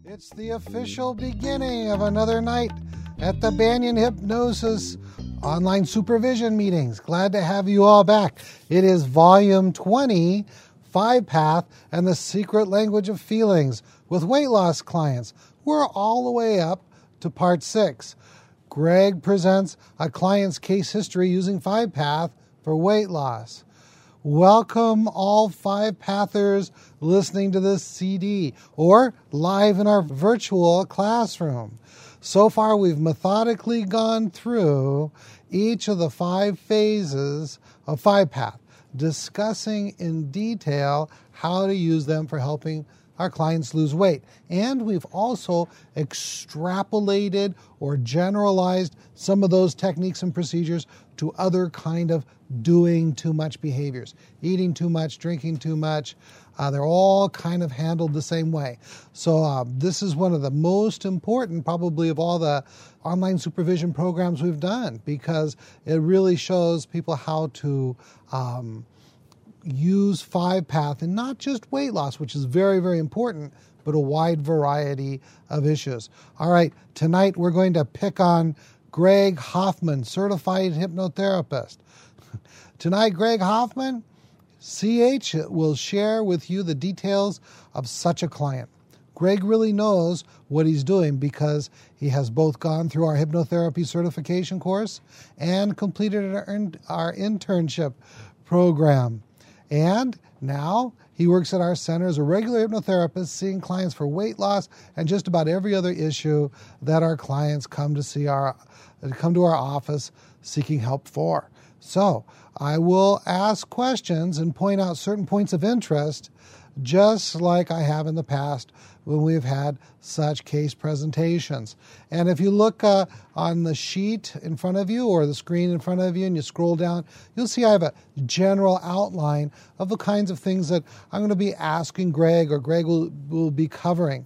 It's the official beginning of another night at the Banyan Hypnosis online supervision meetings. Glad to have you all back. It is volume 20, 5-Path and the Secret Language of Feelings with weight loss clients. We're all the way up to part 6. Greg presents a client's case history using 5-Path for weight loss. Welcome all 5-Pathers listening to this CD or live in our virtual classroom. So far, we've methodically gone through each of the 5 phases of 5-Path, discussing in detail how to use them for helping our clients lose weight. And we've also extrapolated or generalized some of those techniques and procedures to other kind of doing too much behaviors. Eating too much, drinking too much. They're all kind of handled the same way. So this is one of the most important probably of all the online supervision programs we've done, because it really shows people how to use 5-Path and not just weight loss, which is very, very important, but a wide variety of issues. All right, tonight we're going to pick on Greg Hoffman, certified hypnotherapist. Tonight, Greg Hoffman, CH, will share with you the details of such a client. Greg really knows what he's doing because he has both gone through our hypnotherapy certification course and completed our internship program. And now he works at our center as a regular hypnotherapist, seeing clients for weight loss and just about every other issue that our clients come to our office seeking help for. So I will ask questions and point out certain points of interest, just like I have in the past when we've had such case presentations. And if you look on the sheet in front of you or the screen in front of you and you scroll down, you'll see I have a general outline of the kinds of things that I'm going to be asking Greg, or Greg will be covering.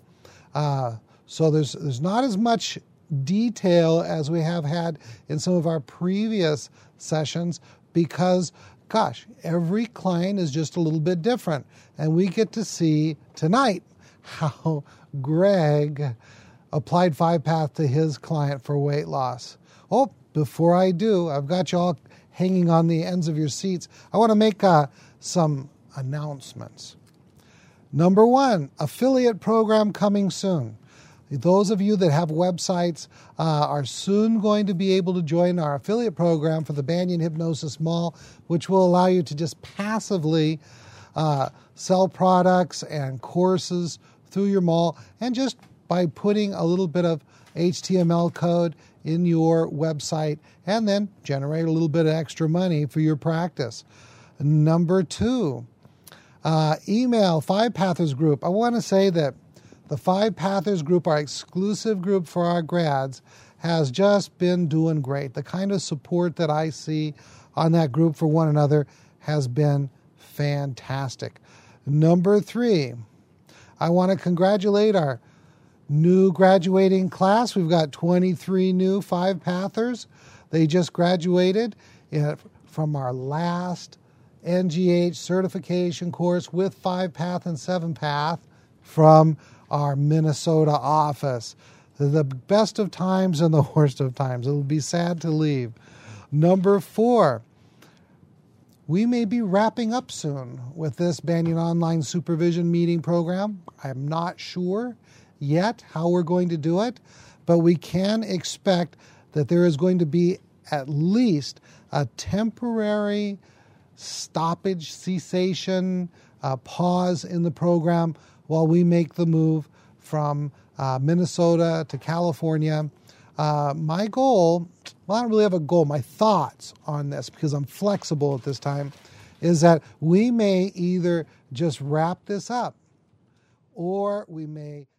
So there's not as much detail as we have had in some of our previous sessions because, gosh, every client is just a little bit different. And we get to see tonight how Greg applied 5-Path to his client for weight loss. Oh, before I do, I've got you all hanging on the ends of your seats. I want to make some announcements. Number 1, affiliate program coming soon. Those of you that have websites are soon going to be able to join our affiliate program for the Banyan Hypnosis Mall, which will allow you to just passively sell products and courses through your mall, and just by putting a little bit of HTML code in your website and then generate a little bit of extra money for your practice. Number 2, email 5-Pathers group. I want to say that the 5-Pathers group, our exclusive group for our grads, has just been doing great. The kind of support that I see on that group for one another has been fantastic. Number 3, I want to congratulate our new graduating class. We've got 23 new 5-Pathers. They just graduated from our last NGH certification course with 5-Path and 7-Path from our Minnesota office. The best of times and the worst of times. It'll be sad to leave. Number 4, we may be wrapping up soon with this Banyan Online Supervision Meeting program. I'm not sure yet how we're going to do it, but we can expect that there is going to be at least a temporary stoppage, cessation, pause in the program while we make the move from Minnesota to California. My goal, well, I don't really have a goal, my thoughts on this, because I'm flexible at this time, is that we may either just wrap this up or we may